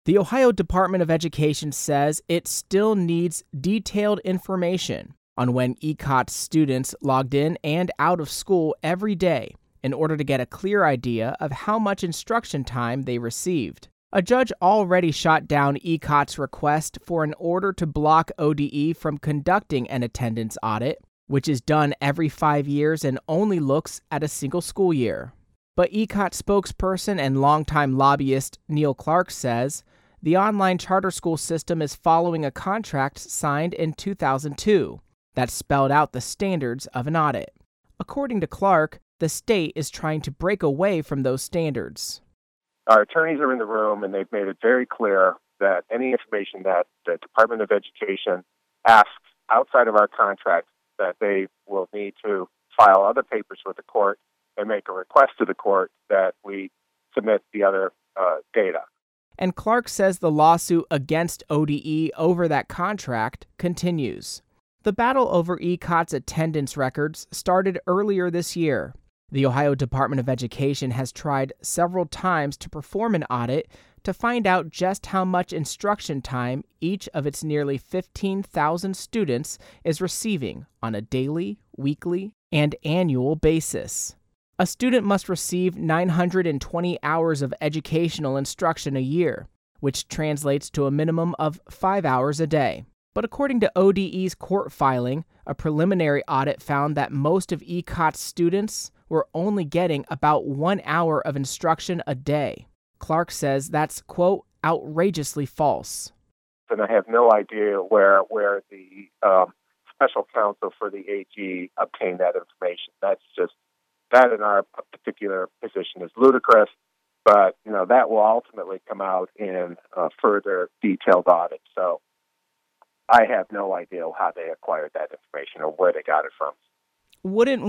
The Ohio Department of Education says it still needs detailed information on when ECOT students logged in and out of school every day in order to get a clear idea of how much instruction time they received. A judge already shot down ECOT's request for an order to block ODE from conducting an attendance audit, which is done every 5 years and only looks at a single school year. But ECOT spokesperson and longtime lobbyist Neil Clark says the online charter school system is following a contract signed in 2002 that spelled out the standards of an audit. According to Clark, the state is trying to break away from those standards. Our attorneys are in the room, and they've made it very clear that any information that the Department of Education asks outside of our contract, that they will need to file other papers with the court and make a request to the court that we submit the other data. And Clark says the lawsuit against ODE over that contract continues. The battle over ECOT's attendance records started earlier this year. The Ohio Department of Education has tried several times to perform an audit to find out just how much instruction time each of its nearly 15,000 students is receiving on a daily, weekly, and annual basis. A student must receive 920 hours of educational instruction a year, which translates to a minimum of 5 hours a day. But according to ODE's court filing, a preliminary audit found that most of ECOT's students were only getting about 1 hour of instruction a day. Clark says that's, quote, outrageously false. And I have no idea where the special counsel for the AG obtained that information. That in our particular position is ludicrous, but that will ultimately come out in a further detailed audit. So I have no idea how they acquired that information or where they got it from. Wouldn't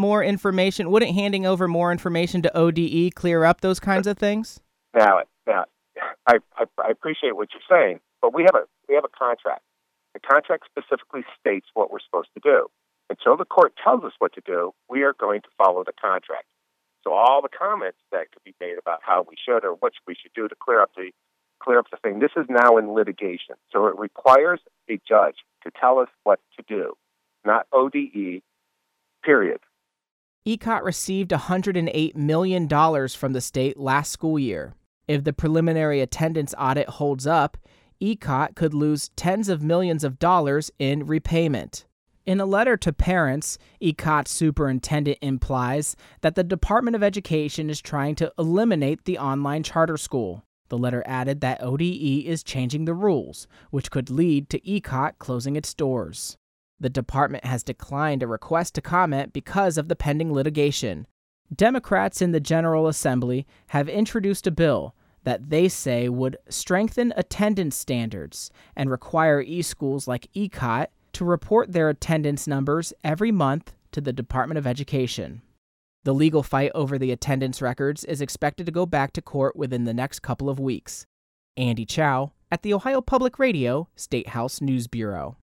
handing over more information to ODE clear up those kinds of things? Now, I appreciate what you're saying, but we have a contract. The contract specifically states what we're supposed to do. Until the court tells us what to do, we are going to follow the contract. So all the comments that could be made about how we should or what we should do to clear up the thing, this is now in litigation. So it requires a judge to tell us what to do, not ODE, period. ECOT received $108 million from the state last school year. If the preliminary attendance audit holds up, ECOT could lose tens of millions of dollars in repayment. In a letter to parents, ECOT's superintendent implies that the Department of Education is trying to eliminate the online charter school. The letter added that ODE is changing the rules, which could lead to ECOT closing its doors. The department has declined a request to comment because of the pending litigation. Democrats in the General Assembly have introduced a bill that they say would strengthen attendance standards and require e-schools like ECOT to report their attendance numbers every month to the Department of Education. The legal fight over the attendance records is expected to go back to court within the next couple of weeks. Andy Chow at the Ohio Public Radio State House News Bureau.